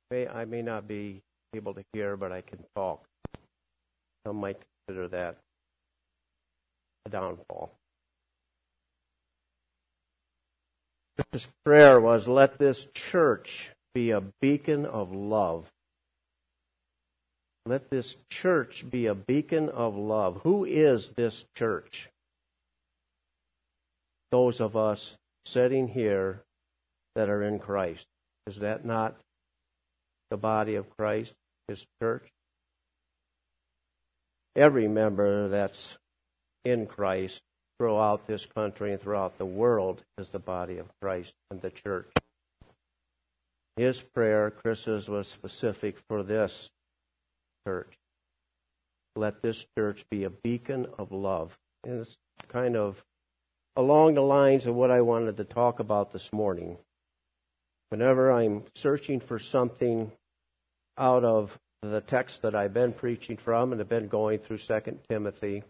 I may not be able to hear, but I can talk. Some might consider that a downfall. His prayer was, let this church be a beacon of love. Let this church be a beacon of love. Who is this church? Those of us sitting here that are in Christ. Is that not the body of Christ, His church? Every member that's in Christ throughout this country and throughout the world is the body of Christ and the church. His prayer, Chris's, was specific for this church. Let this church be a beacon of love. And it's kind of along the lines of what I wanted to talk about this morning. Whenever I'm searching for something out of the text that I've been preaching from and have been going through 2 Timothy,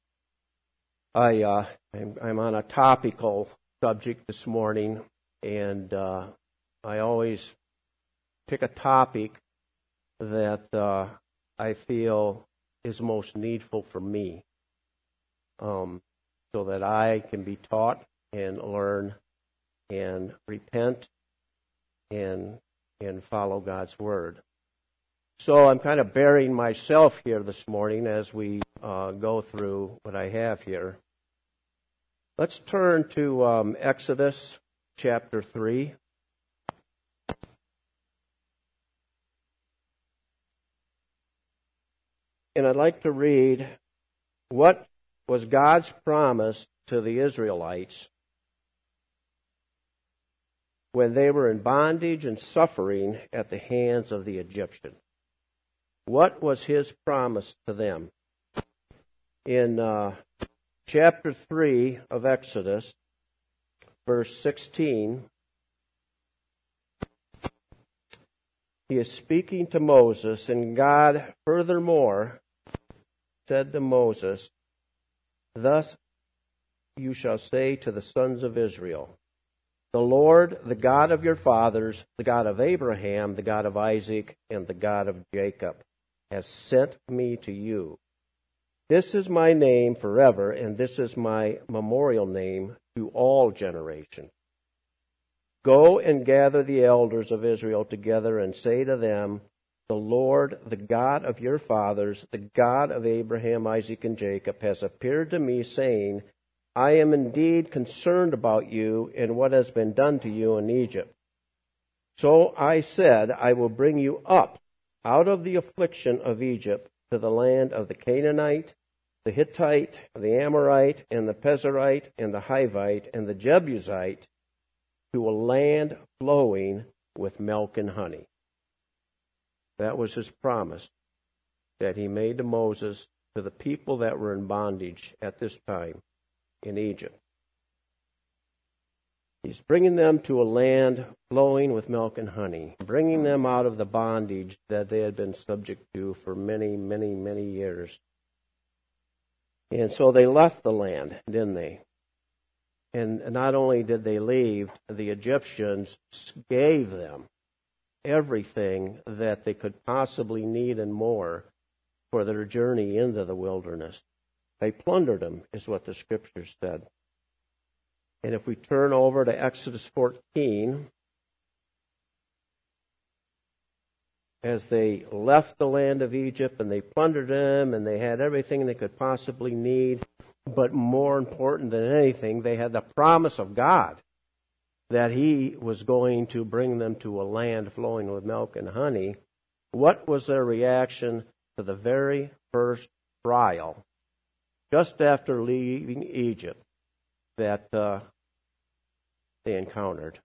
I'm on a topical subject this morning, and I always pick a topic that I feel is most needful for me, so that I can be taught and learn and repent and follow God's Word. So I'm kind of burying myself here this morning as we go through what I have here. Let's turn to Exodus chapter 3. And I'd like to read what was God's promise to the Israelites when they were in bondage and suffering at the hands of the Egyptians. What was His promise to them? In chapter 3 of Exodus, verse 16, He is speaking to Moses, and God furthermore said to Moses, thus you shall say to the sons of Israel, the Lord, the God of your fathers, the God of Abraham, the God of Isaac, and the God of Jacob, has sent me to you. This is my name forever, and this is my memorial name to all generations. Go and gather the elders of Israel together and say to them, the Lord, the God of your fathers, the God of Abraham, Isaac, and Jacob, has appeared to me, saying, I am indeed concerned about you and what has been done to you in Egypt. So I said, I will bring you up out of the affliction of Egypt to the land of the Canaanite, the Hittite, the Amorite, and the Pezerite, and the Hivite, and the Jebusite, to a land flowing with milk and honey. That was His promise that He made to Moses to the people that were in bondage at this time in Egypt. He's bringing them to a land flowing with milk and honey, bringing them out of the bondage that they had been subject to for many, many, many years. And so they left the land, didn't they? And not only did they leave, the Egyptians gave them everything that they could possibly need and more for their journey into the wilderness. They plundered them, is what the Scriptures said. And if we turn over to Exodus 14, as they left the land of Egypt and they plundered them and they had everything they could possibly need, but more important than anything, they had the promise of God that He was going to bring them to a land flowing with milk and honey. What was their reaction to the very first trial, just after leaving Egypt, that they encountered?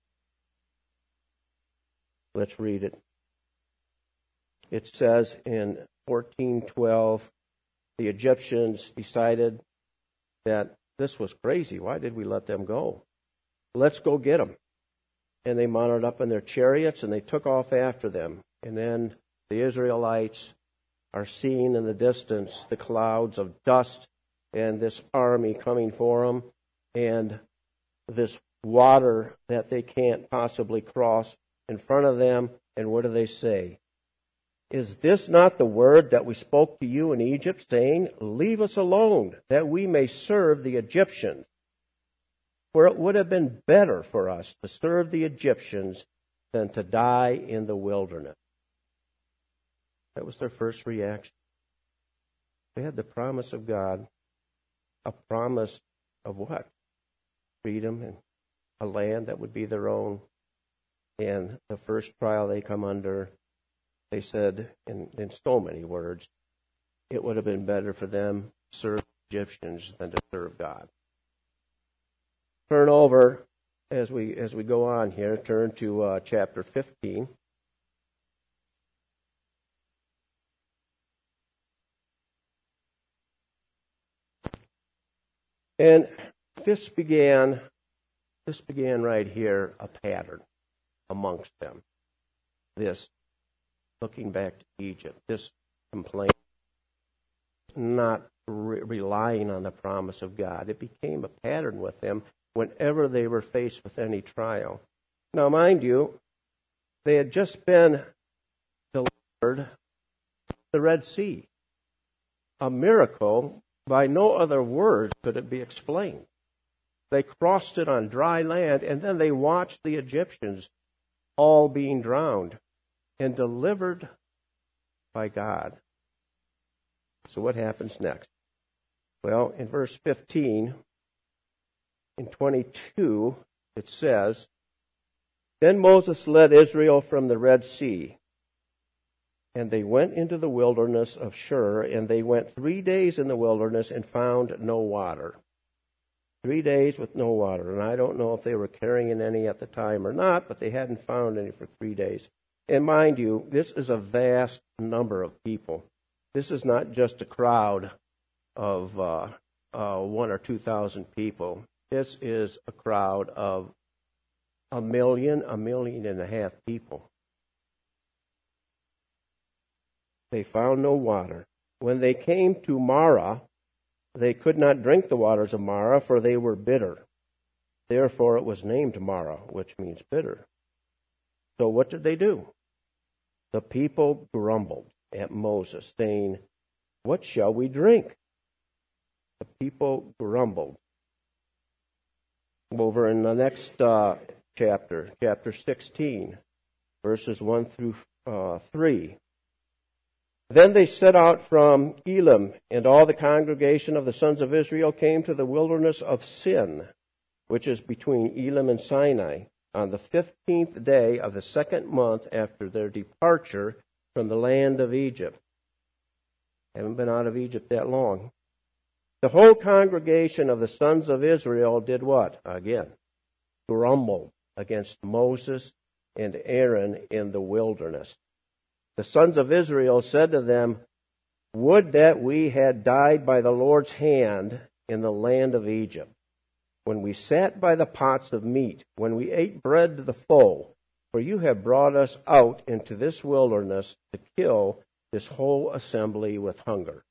Let's read it. It says in 14:12, the Egyptians decided that this was crazy. Why did we let them go? Let's go get them. And they mounted up in their chariots and they took off after them. And then the Israelites are seeing in the distance the clouds of dust and this army coming for them, and this water that they can't possibly cross in front of them, And what do they say? Is this not the word that we spoke to you in Egypt, saying, leave us alone, that we may serve the Egyptians? For it would have been better for us to serve the Egyptians than to die in the wilderness. That was their first reaction. They had the promise of God, a promise of what? Freedom and a land that would be their own. And the first trial they come under, they said in so many words, it would have been better for them to serve Egyptians than to serve God. Turn over, as we go on here, turn to chapter 15. And this began right here, a pattern amongst them. This, looking back to Egypt, this complaint, not relying on the promise of God. It became a pattern with them whenever they were faced with any trial. Now, mind you, they had just been delivered the Red Sea. A miracle, by no other words could it be explained. They crossed it on dry land, and then they watched the Egyptians all being drowned and delivered by God. So what happens next? Well, in verse 15, in 22, it says, Then Moses led Israel from the Red Sea, and they went into the wilderness of Shur, and they went 3 days in the wilderness and found no water. 3 days with no water. And I don't know if they were carrying any at the time or not, but they hadn't found any for 3 days. And mind you, this is a vast number of people. This is not just a crowd of 1,000 or 2,000 people. This is a crowd of 1 million, 1.5 million people. They found no water. When they came to Marah, they could not drink the waters of Marah, for they were bitter. Therefore it was named Marah, which means bitter. So what did they do? The people grumbled at Moses, saying, What shall we drink? The people grumbled. Over in the next chapter 16, verses 1 through 3. Then they set out from Elim, and all the congregation of the sons of Israel came to the wilderness of Sin, which is between Elim and Sinai, on the 15th day of the second month after their departure from the land of Egypt. Haven't been out of Egypt that long. The whole congregation of the sons of Israel did what? Again, grumbled against Moses and Aaron in the wilderness. The sons of Israel said to them, Would that we had died by the Lord's hand in the land of Egypt, when we sat by the pots of meat, when we ate bread to the full, for you have brought us out into this wilderness to kill this whole assembly with hunger.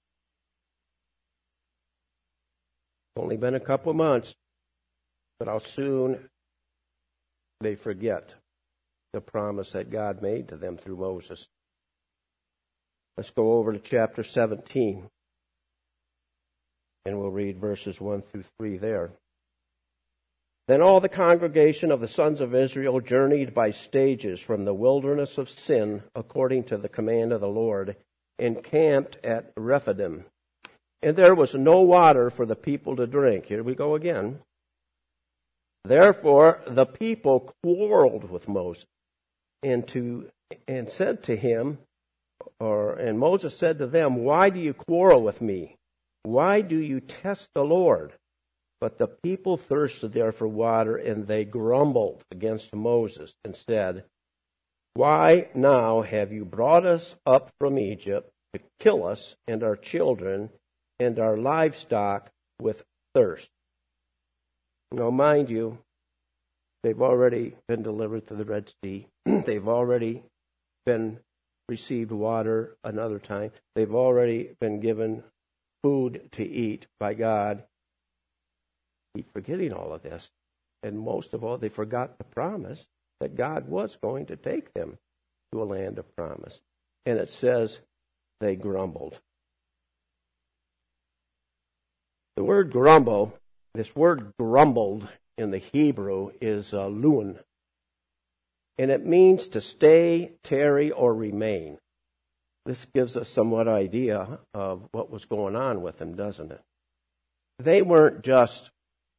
It's only been a couple of months, but how soon they forget the promise that God made to them through Moses. Let's go over to chapter 17, and we'll read verses 1 through 3 there. Then all the congregation of the sons of Israel journeyed by stages from the wilderness of Sin, according to the command of the Lord, and camped at Rephidim. And there was no water for the people to drink. Here we go again. Therefore the people quarreled with Moses, and said to him, and Moses said to them, Why do you quarrel with me? Why do you test the Lord? But the people thirsted there for water, and they grumbled against Moses and said, Why now have you brought us up from Egypt to kill us and our children and our livestock with thirst? Now, mind you, they've already been delivered to the Red Sea. They've already been received water another time. They've already been given food to eat by God. Keep forgetting all of this. And most of all, they forgot the promise that God was going to take them to a land of promise. And it says they grumbled. The word grumble, this word grumbled in the Hebrew is luan. And it means to stay, tarry, or remain. This gives us somewhat idea of what was going on with them, doesn't it? They weren't just,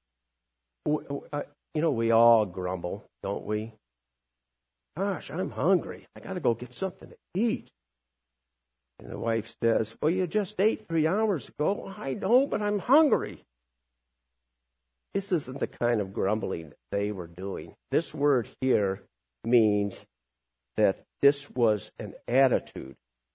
we all grumble, don't we? Gosh, I'm hungry. I got to go get something to eat. And the wife says, well, you just ate 3 hours ago. I know, but I'm hungry. This isn't the kind of grumbling they were doing. This word here means that this was an attitude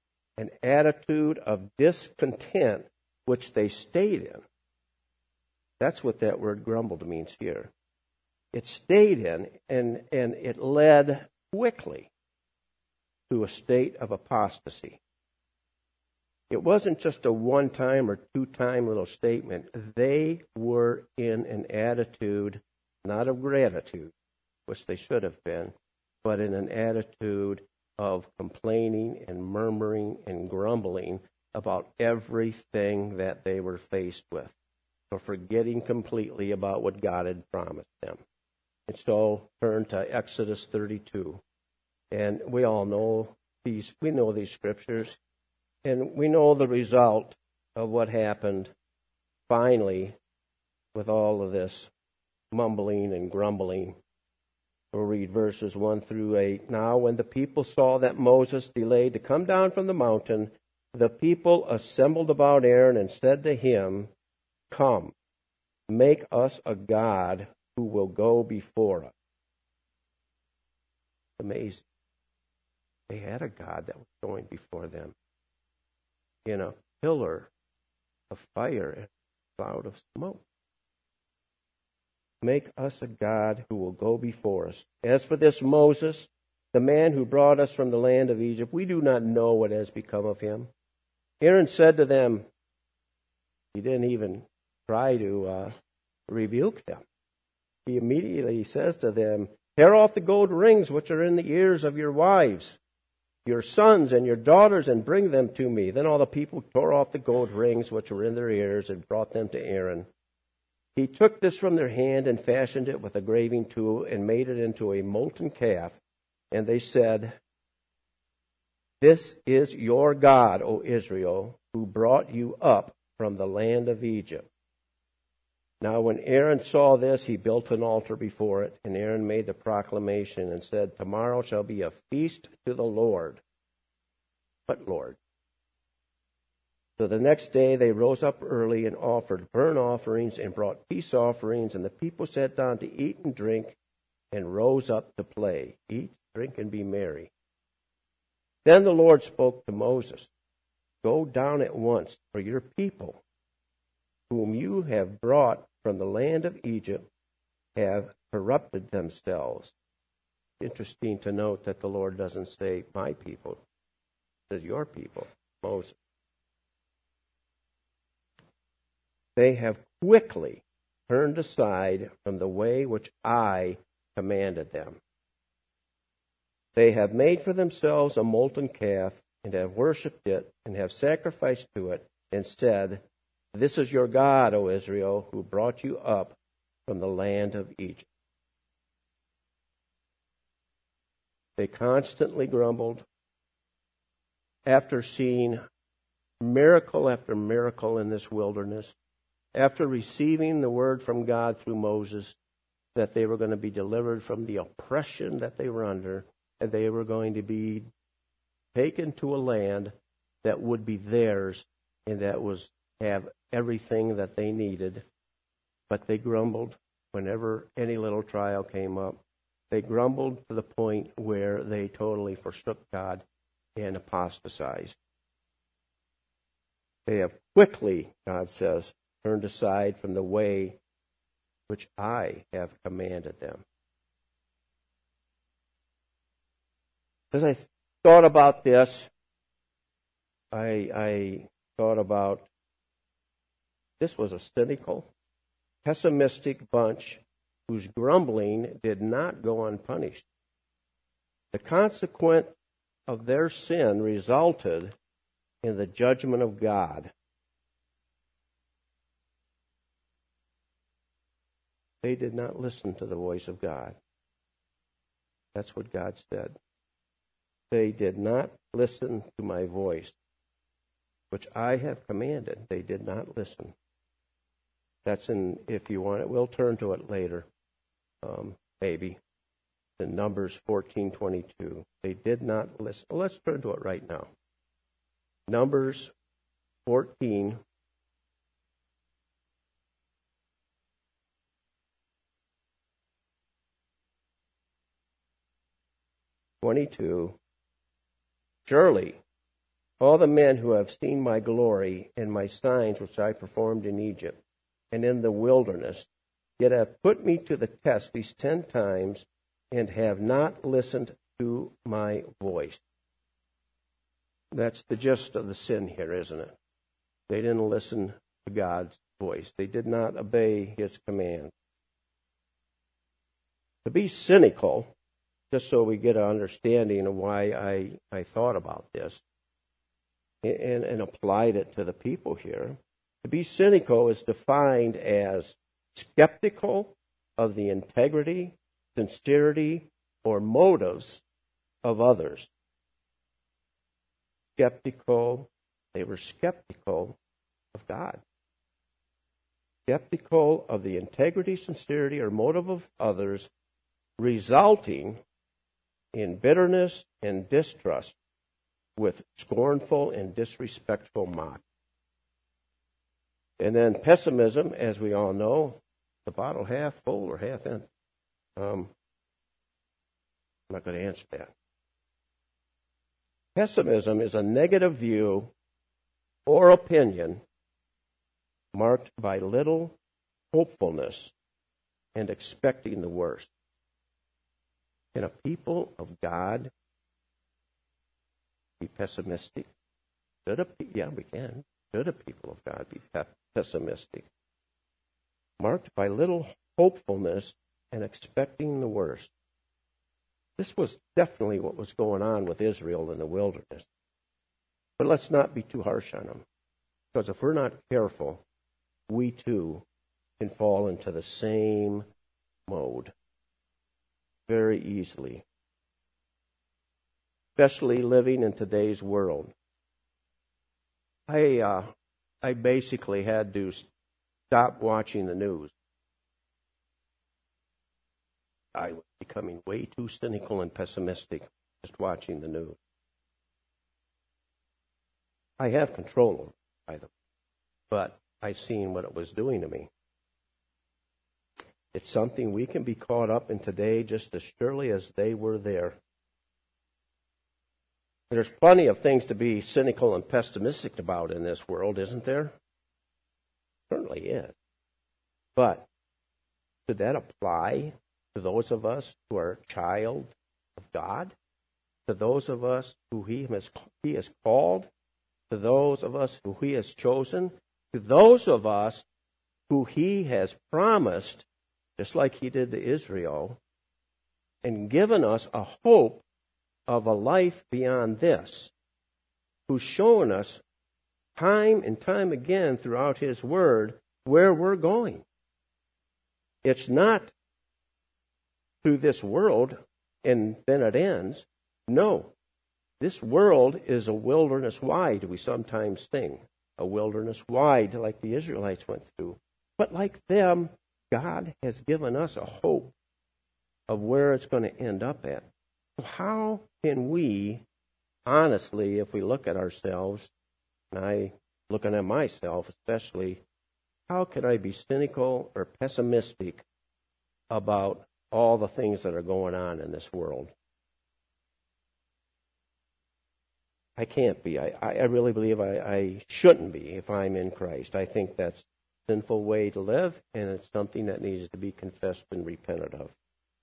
of discontent which they stayed in. That's what that word grumbled means here. It stayed in, and it led quickly to a state of apostasy. It wasn't just a one-time or two-time little statement. They were in an attitude, not of gratitude, which they should have been, but in an attitude of complaining and murmuring and grumbling about everything that they were faced with, or forgetting completely about what God had promised them. And so turn to Exodus 32. And we all know these scriptures, and we know the result of what happened finally with all of this mumbling and grumbling. We'll read verses 1 through 8. Now when the people saw that Moses delayed to come down from the mountain, the people assembled about Aaron and said to him, come, make us a god who will go before us. Amazing. They had a God that was going before them in a pillar of fire and a cloud of smoke. Make us a God who will go before us. As for this Moses, the man who brought us from the land of Egypt, we do not know what has become of him. Aaron said to them, he didn't even try to rebuke them. He immediately says to them, tear off the gold rings which are in the ears of your wives, your sons and your daughters, and bring them to me. Then all the people tore off the gold rings which were in their ears and brought them to Aaron. He took this from their hand and fashioned it with a graving tool and made it into a molten calf. And they said, this is your God, O Israel, who brought you up from the land of Egypt. Now when Aaron saw this, he built an altar before it, and Aaron made the proclamation and said, tomorrow shall be a feast to the Lord. What Lord? So the next day they rose up early and offered burnt offerings and brought peace offerings, and the people sat down to eat and drink and rose up to play. Eat, drink, and be merry. Then the Lord spoke to Moses, go down at once, for your people, whom you have brought from the land of Egypt, have corrupted themselves. Interesting to note that the Lord doesn't say my people. It says your people, Moses. They have quickly turned aside from the way which I commanded them. They have made for themselves a molten calf and have worshipped it and have sacrificed to it and said, this is your God, O Israel, who brought you up from the land of Egypt. They constantly grumbled. After seeing miracle after miracle in this wilderness, after receiving the word from God through Moses that they were going to be delivered from the oppression that they were under, and they were going to be taken to a land that would be theirs and that was have everything that they needed. But they grumbled whenever any little trial came up. They grumbled to the point where they totally forsook God and apostatized. They have quickly, God says, turned aside from the way which I have commanded them. As I thought about this, I thought about this was a cynical, pessimistic bunch whose grumbling did not go unpunished. The consequent of their sin resulted in the judgment of God. They did not listen to the voice of God. That's what God said. They did not listen to my voice, which I have commanded. They did not listen. That's in, if you want it, we'll turn to it later, maybe, in Numbers 14:22. They did not listen. Well, let's turn to it right now. Numbers 14. Surely all the men who have seen my glory and my signs which I performed in Egypt and in the wilderness, yet have put me to the test these 10 times and have not listened to my voice. That's the gist of the sin here, isn't it? They didn't listen to God's voice. They did not obey His command. To be cynical, just so we get an understanding of why I thought about this and applied it to the people here. To be cynical is defined as skeptical of the integrity, sincerity, or motives of others. Skeptical, they were skeptical of God. Skeptical of the integrity, sincerity, or motive of others, resulting in bitterness and distrust with scornful and disrespectful mock. And then pessimism, as we all know, the bottle half full or half empty. I'm not going to answer that. Pessimism is a negative view or opinion marked by little hopefulness and expecting the worst. Can a people of God be pessimistic? Yeah, we can. Should a people of God be pessimistic? Marked by little hopefulness and expecting the worst. This was definitely what was going on with Israel in the wilderness. But let's not be too harsh on them. Because if we're not careful, we too can fall into the same mode very easily. Especially living in today's world. I basically had to stop watching the news. I was becoming way too cynical and pessimistic just watching the news. I have control over it, by the way, but I seen what it was doing to me. It's something we can be caught up in today just as surely as they were there. There's plenty of things to be cynical and pessimistic about in this world, isn't there? Certainly is. But should that apply to those of us who are a child of God? To those of us who He has called? To those of us who He has chosen? To those of us who He has promised, just like He did to Israel, and given us a hope of a life beyond this, who's shown us time and time again throughout His Word where we're going. It's not through this world and then it ends. No. This world is a wilderness wide, we sometimes sing. A wilderness wide, like the Israelites went through. But like them, God has given us a hope of where it's going to end up at. So how can we, honestly, if we look at ourselves, and I looking at myself especially, how can I be cynical or pessimistic about all the things that are going on in this world? I can't be. I really believe I shouldn't be if I'm in Christ. I think that's a sinful way to live, and it's something that needs to be confessed and repented of.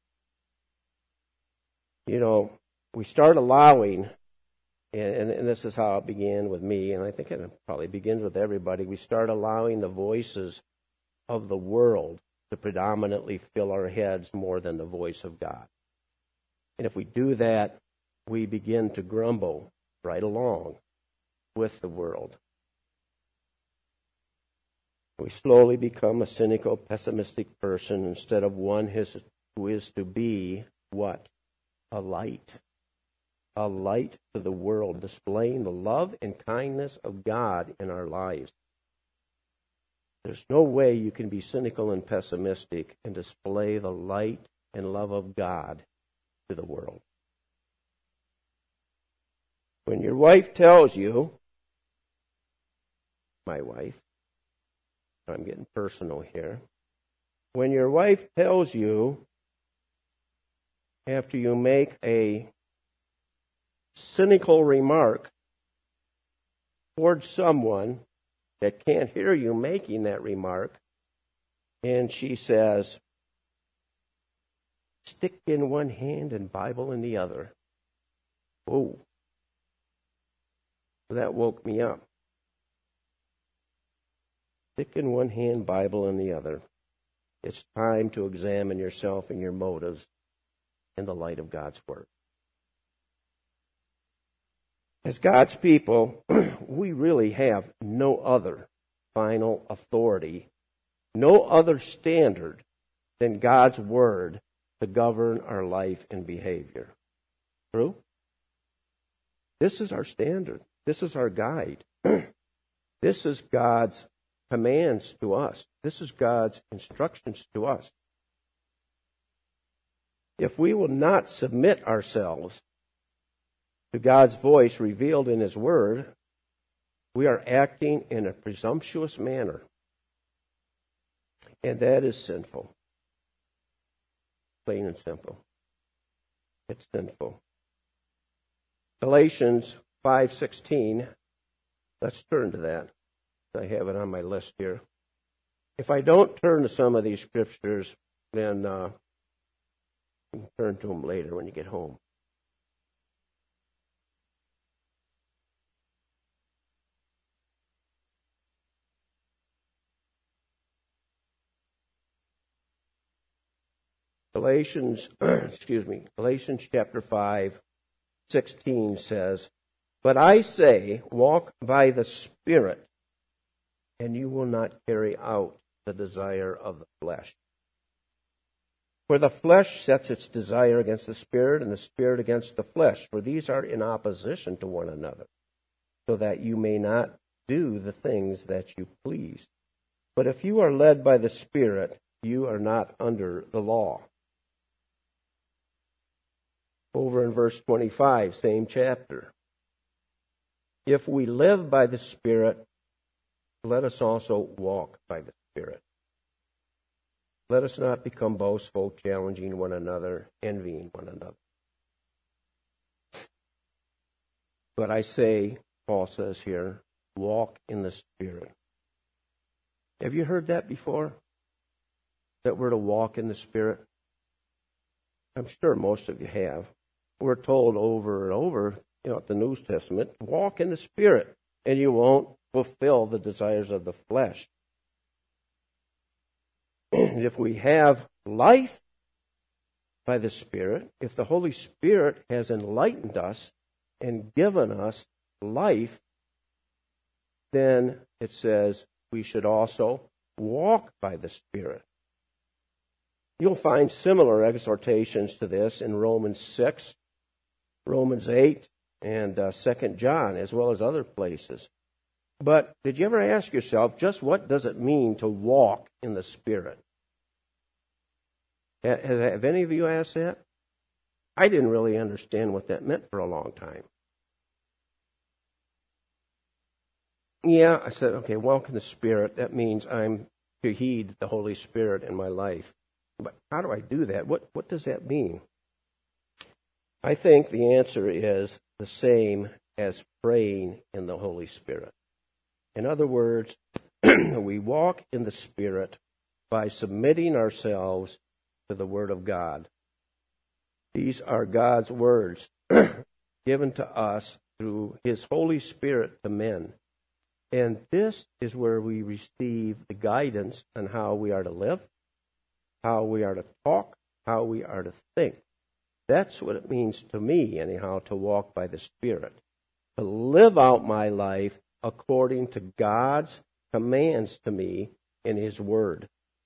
You know, we start allowing, and this is how it began with me, and I think it probably begins with everybody, we start allowing the voices of the world to predominantly fill our heads more than the voice of God. And if we do that, we begin to grumble right along with the world. We slowly become a cynical, pessimistic person instead of one who is to be what? A light. A light to the world, displaying the love and kindness of God in our lives. There's no way you can be cynical and pessimistic and display the light and love of God to the world. When your wife tells you, my wife, I'm getting personal here. When your wife tells you, after you make a cynical remark towards someone that can't hear you making that remark, and she says, stick in one hand and Bible in the other. Whoa. That woke me up. Stick in one hand, Bible in the other. It's time to examine yourself and your motives in the light of God's Word. As God's people, we really have no other final authority, no other standard than God's Word to govern our life and behavior. True? This is our standard. This is our guide. This is God's commands to us. This is God's instructions to us. If we will not submit ourselves to God's voice revealed in His Word, we are acting in a presumptuous manner. And that is sinful. Plain and simple. It's sinful. Galatians 5:16. Let's turn to that. I have it on my list here. If I don't turn to some of these scriptures, then you can turn to them later when you get home. Galatians chapter 5:16 says, "But I say, walk by the Spirit, and you will not carry out the desire of the flesh. For the flesh sets its desire against the Spirit, and the Spirit against the flesh, for these are in opposition to one another, so that you may not do the things that you please. But if you are led by the Spirit, you are not under the law." Over in verse 25, same chapter. "If we live by the Spirit, let us also walk by the Spirit. Let us not become boastful, challenging one another, envying one another. But I say," Paul says here, "walk in the Spirit." Have you heard that before? That we're to walk in the Spirit? I'm sure most of you have. We're told over and over, the New Testament, walk in the Spirit, and you won't fulfill the desires of the flesh. And if we have life by the Spirit, if the Holy Spirit has enlightened us and given us life, then it says we should also walk by the Spirit. You'll find similar exhortations to this in Romans 6, Romans 8, and 2 John, as well as other places. But did you ever ask yourself, just what does it mean to walk in the Spirit? Have any of you asked that? I didn't really understand what that meant for a long time. Yeah, I said, okay, walk in the Spirit. That means I'm to heed the Holy Spirit in my life. But how do I do that? What does that mean? I think the answer is the same as praying in the Holy Spirit. In other words, we walk in the Spirit by submitting ourselves to the Word of God. These are God's words given to us through His Holy Spirit to men. And this is where we receive the guidance on how we are to live, how we are to talk, how we are to think. That's what it means to me, anyhow, to walk by the Spirit. To live out my life according to God's commands to me in His Word.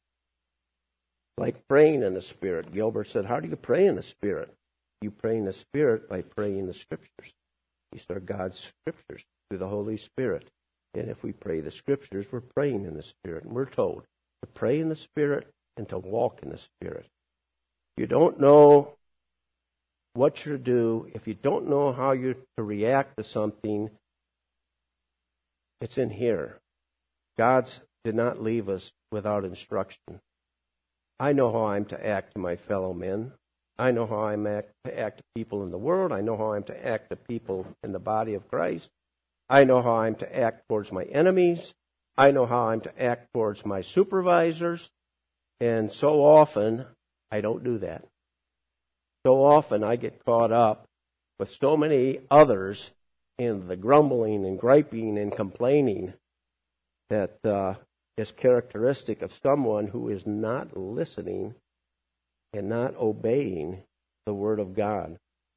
Like praying in the Spirit. Gilbert said, how do you pray in the Spirit? You pray in the Spirit by praying the Scriptures. These are God's Scriptures through the Holy Spirit. And if we pray the Scriptures, we're praying in the Spirit. And we're told to pray in the Spirit and to walk in the Spirit. If you don't know what you're to do, if you don't know how you're to react to something, it's in here. God did not leave us without instruction. I know how I'm to act to my fellow men. I know how I'm to act to people in the world. I know how I'm to act to people in the body of Christ. I know how I'm to act towards my enemies. I know how I'm to act towards my supervisors. And so often, I don't do that. So often, I get caught up with so many others in the grumbling and griping and complaining that is characteristic of someone who is not listening and not obeying the Word of God.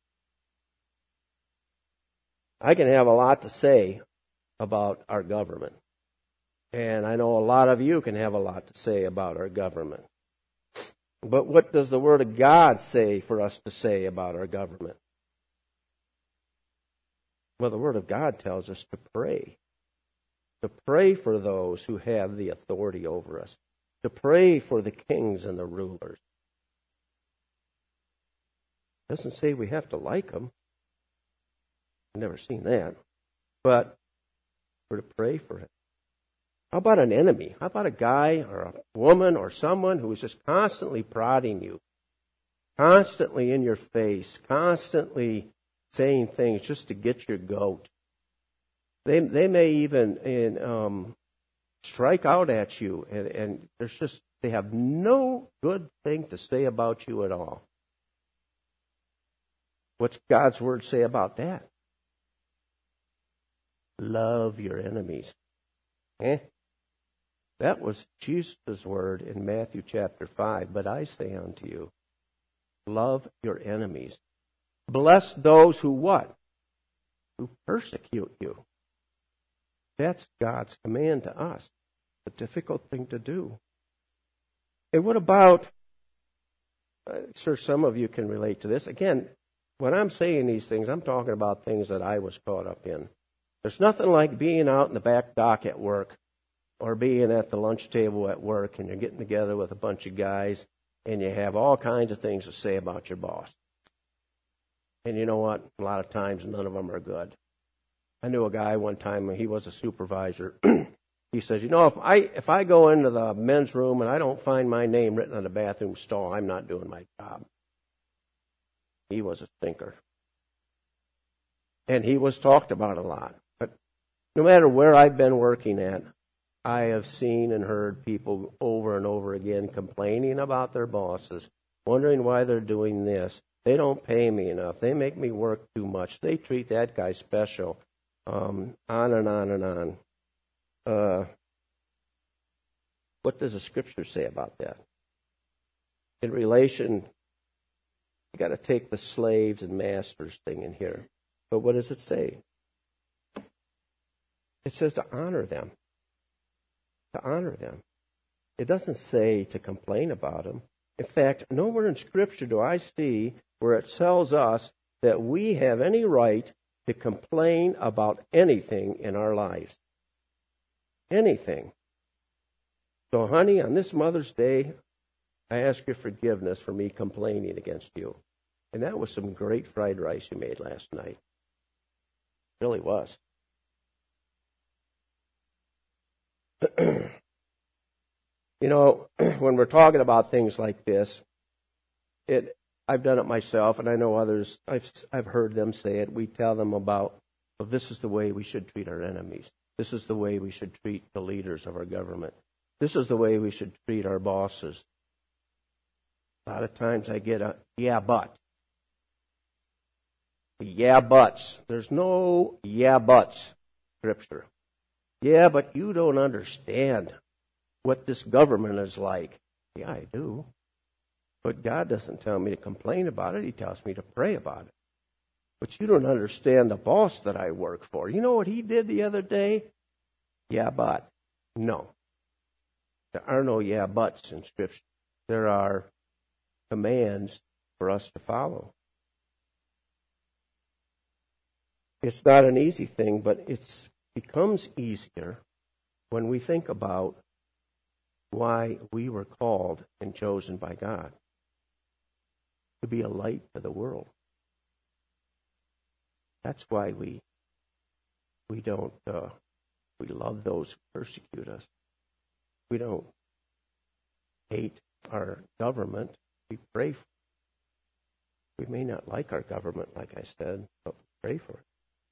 I can have a lot to say about our government. And I know a lot of you can have a lot to say about our government. But what does the Word of God say for us to say about our government? Well, the Word of God tells us to pray. To pray for those who have the authority over us. To pray for the kings and the rulers. It doesn't say we have to like them. I've never seen that. But we're to pray for it. How about an enemy? How about a guy or a woman or someone who is just constantly prodding you? Constantly in your face. Constantly saying things just to get your goat. They may even strike out at you, and they have no good thing to say about you at all. What's God's Word say about that? Love your enemies. That was Jesus' word in Matthew chapter 5. But I say unto you, love your enemies. Bless those who what? Who persecute you. That's God's command to us. A difficult thing to do. And what about, I'm sure some of you can relate to this. Again, when I'm saying these things, I'm talking about things that I was caught up in. There's nothing like being out in the back dock at work or being at the lunch table at work and you're getting together with a bunch of guys and you have all kinds of things to say about your boss. And you know what? A lot of times none of them are good. I knew a guy one time, he was a supervisor. He says, you know, if I go into the men's room and I don't find my name written on the bathroom stall, I'm not doing my job. He was a stinker. And he was talked about a lot. But no matter where I've been working at, I have seen and heard people over and over again complaining about their bosses, wondering why they're doing this. They don't pay me enough. They make me work too much. They treat that guy special. On and on and on. What does the Scripture say about that? In relation, you got to take the slaves and masters thing in here. But what does it say? It says to honor them. To honor them. It doesn't say to complain about them. In fact, nowhere in Scripture do I see where it tells us that we have any right to complain about anything in our lives. Anything. So, honey, on this Mother's Day, I ask your forgiveness for me complaining against you. And that was some great fried rice you made last night. It really was. You know, when we're talking about things like this, I've done it myself, and I know others, I've heard them say it. We tell them about, well, this is the way we should treat our enemies. This is the way we should treat the leaders of our government. This is the way we should treat our bosses. A lot of times I get a, yeah, but. Yeah, buts. There's no yeah, buts Scripture. Yeah, but you don't understand what this government is like. Yeah, I do. But God doesn't tell me to complain about it. He tells me to pray about it. But you don't understand the boss that I work for. You know what he did the other day? Yeah, but. No. There are no yeah, buts in Scripture. There are commands for us to follow. It's not an easy thing, but it becomes easier when we think about why we were called and chosen by God. To be a light to the world. That's why we don't we love those who persecute us. We don't hate our government. We pray for it. We may not like our government, like I said, but we pray for it.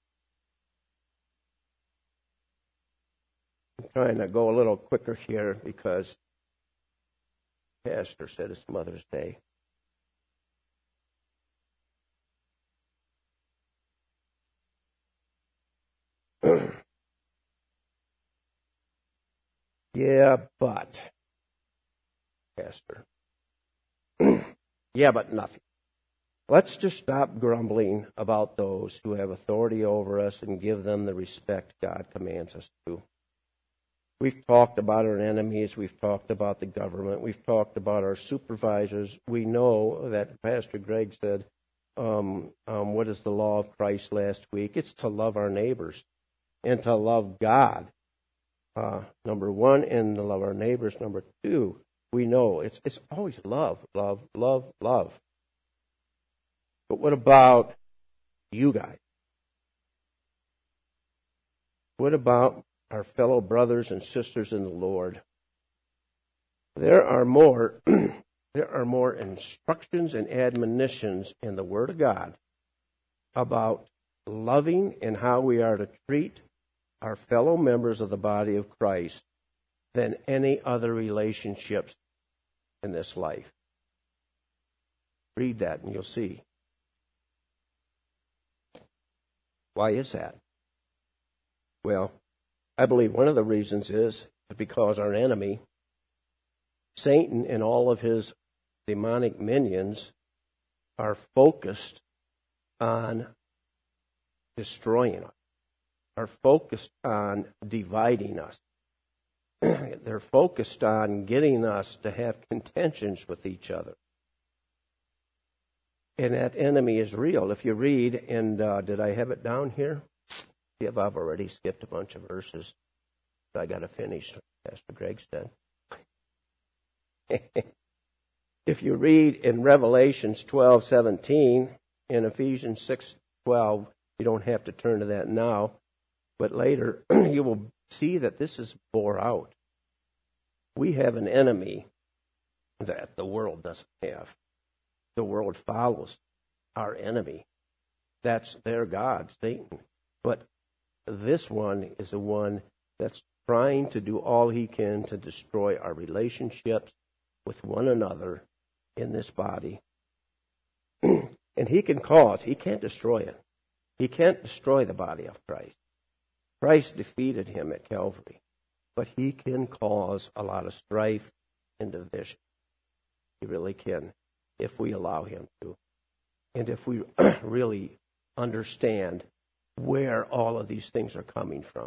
I'm trying to go a little quicker here because the pastor said it's Mother's Day. Yeah, but, Pastor. Yeah, but nothing. Let's just stop grumbling about those who have authority over us and give them the respect God commands us to. We've talked about our enemies. We've talked about the government. We've talked about our supervisors. We know that Pastor Greg said, what is the law of Christ last week? It's to love our neighbors and to love God. Number one, and to love our neighbors. Number two, we know it's always love, love, love, love. But what about you guys? What about our fellow brothers and sisters in the Lord? There are more instructions and admonitions in the Word of God about loving and how we are to treat our fellow members of the body of Christ than any other relationships in this life. Read that and you'll see. Why is that? Well, I believe one of the reasons is because our enemy, Satan and all of his demonic minions, are focused on destroying us, are focused on dividing us. They're focused on getting us to have contentions with each other. And that enemy is real. If you read, and did I have it down here? Yeah, I've already skipped a bunch of verses. So I got to finish, Pastor Greg said. If you read in Revelations 12:17, in Ephesians 6:12, you don't have to turn to that now, but later you will see that this is bore out. We have an enemy that the world doesn't have. The world follows our enemy. That's their God, Satan. But this one is the one that's trying to do all he can to destroy our relationships with one another in this body. And he can't destroy it. He can't destroy the body of Christ. Christ defeated him at Calvary. But he can cause a lot of strife and division. He really can, if we allow him to. And if we really understand where all of these things are coming from.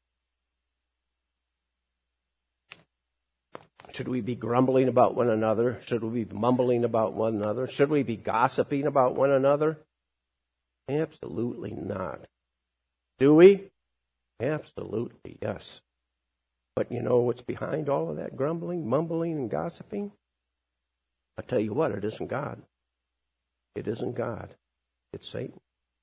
Should we be grumbling about one another? Should we be mumbling about one another? Should we be gossiping about one another? Absolutely not. Do we? Absolutely, yes. But you know what's behind all of that grumbling, mumbling, and gossiping? I tell you what, it isn't God. It isn't God. It's Satan.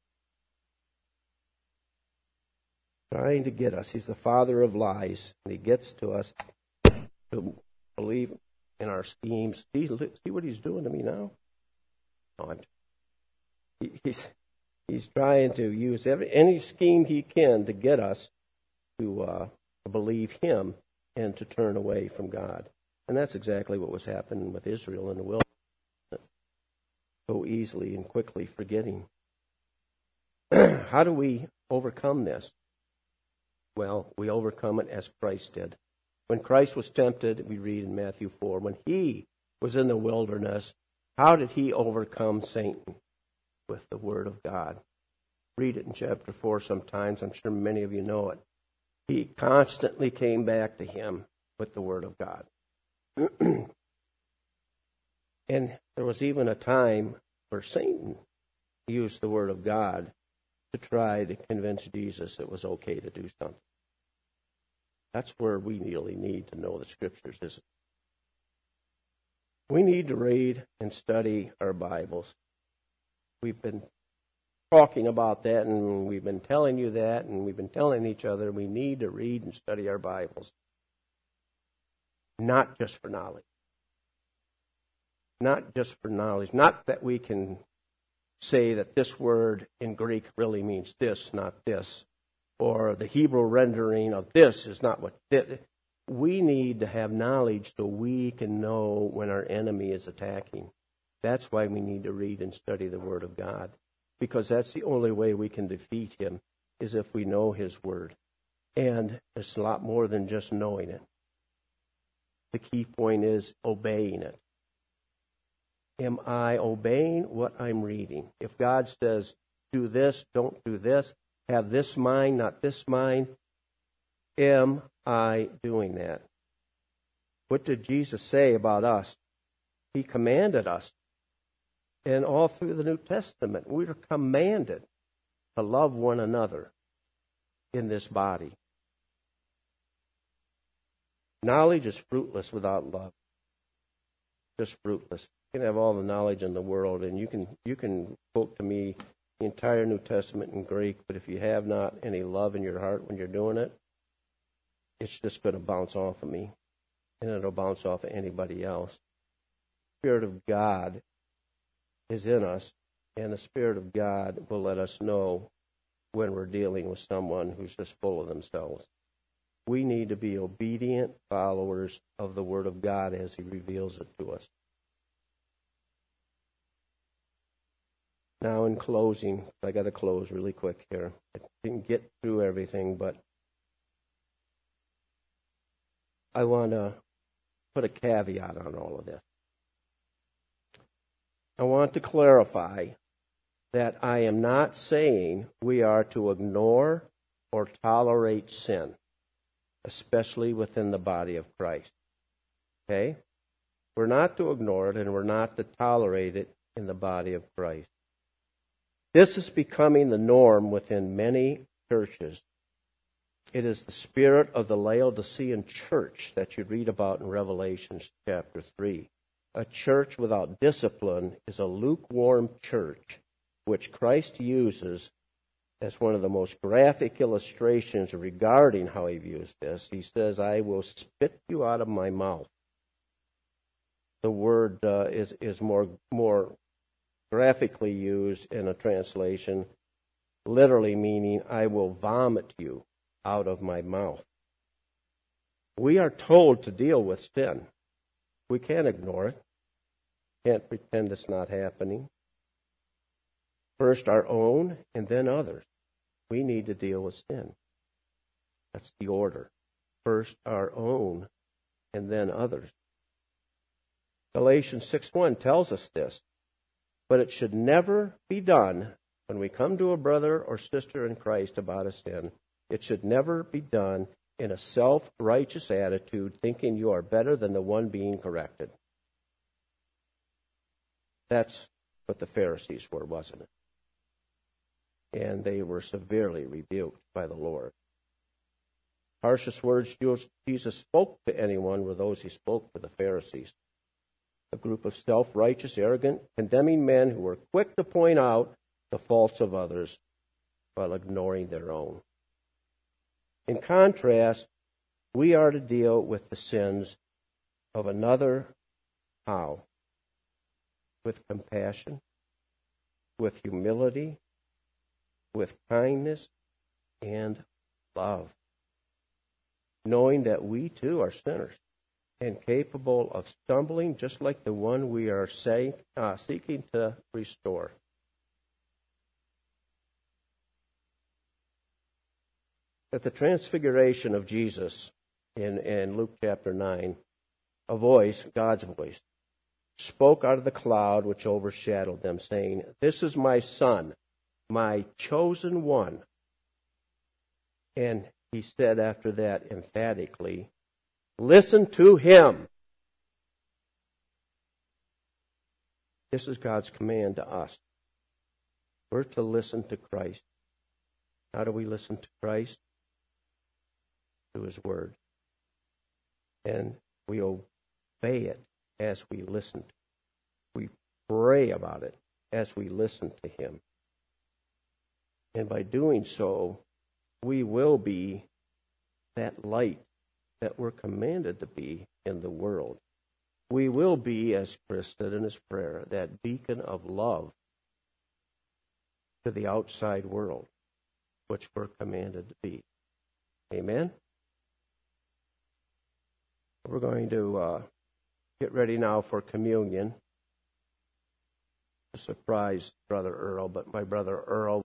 Trying to get us. He's the father of lies. And he gets to us to believe in our schemes. See what he's doing to me now? No, he's trying to use any scheme he can to get us to believe him and to turn away from God. And that's exactly what was happening with Israel in the wilderness. So easily and quickly forgetting. How do we overcome this? Well, we overcome it as Christ did. When Christ was tempted, we read in Matthew 4, when he was in the wilderness, How did he overcome Satan? With the Word of God. Read it in chapter 4 sometimes. I'm sure many of you know it. He constantly came back to him with the Word of God. And there was even a time where Satan used the Word of God to try to convince Jesus it was okay to do something. That's where we really need to know the Scriptures, isn't it? We need to read and study our Bibles. We've been talking about that, and we've been telling you that, and we've been telling each other we need to read and study our Bibles. Not just for knowledge. Not just for knowledge. Not that we can say that this word in Greek really means this, not this. Or the Hebrew rendering of this is not what this. We need to have knowledge so we can know when our enemy is attacking. That's why we need to read and study the Word of God. Because that's the only way we can defeat him, is if we know his Word. And it's a lot more than just knowing it. The key point is obeying it. Am I obeying what I'm reading? If God says, do this, don't do this, have this mind, not this mind, am I doing that? What did Jesus say about us? He commanded us. And all through the New Testament, we are commanded to love one another in this body. Knowledge is fruitless without love. Just fruitless. You can have all the knowledge in the world, and you can quote to me the entire New Testament in Greek, but if you have not any love in your heart when you're doing it, it's just going to bounce off of me, and it'll bounce off of anybody else. The Spirit of God is in us, and the Spirit of God will let us know when we're dealing with someone who's just full of themselves. We need to be obedient followers of the Word of God as He reveals it to us. Now in closing, I got to close really quick here. I didn't get through everything, but I want to put a caveat on all of this. I want to clarify that I am not saying we are to ignore or tolerate sin, especially within the body of Christ. Okay? We're not to ignore it, and we're not to tolerate it in the body of Christ. This is becoming the norm within many churches. It is the spirit of the Laodicean church that you read about in Revelation chapter 3. A church without discipline is a lukewarm church, which Christ uses as one of the most graphic illustrations regarding how He views this. He says, I will spit you out of my mouth. The word is more graphically used in a translation, literally meaning, I will vomit you out of my mouth. We are told to deal with sin. We can't ignore it. Can't pretend it's not happening. First our own, and then others. We need to deal with sin. That's the order. First our own, and then others. Galatians 6:1 tells us this. But it should never be done when we come to a brother or sister in Christ about a sin. It should never be done in a self-righteous attitude, thinking you are better than the one being corrected. That's what the Pharisees were, wasn't it? And they were severely rebuked by the Lord. Harshest words Jesus spoke to anyone were those He spoke to the Pharisees. A group of self-righteous, arrogant, condemning men who were quick to point out the faults of others while ignoring their own. In contrast, we are to deal with the sins of another how? With compassion, with humility, with kindness, and love. Knowing that we too are sinners and capable of stumbling just like the one we are seeking to restore. At the transfiguration of Jesus in Luke chapter 9, a voice, God's voice, spoke out of the cloud which overshadowed them, saying, "This is my Son, my chosen one." And he said after that emphatically, "Listen to him." This is God's command to us. We're to listen to Christ. How do we listen to Christ? Through his word. And we obey it as we listen to it. We pray about it as we listen to him. And by doing so, we will be that light that we're commanded to be in the world. We will be, as Chris said in his prayer, that beacon of love to the outside world, which we're commanded to be. Amen? We're going to get ready now for communion. A surprise, Brother Earl, but my brother Earl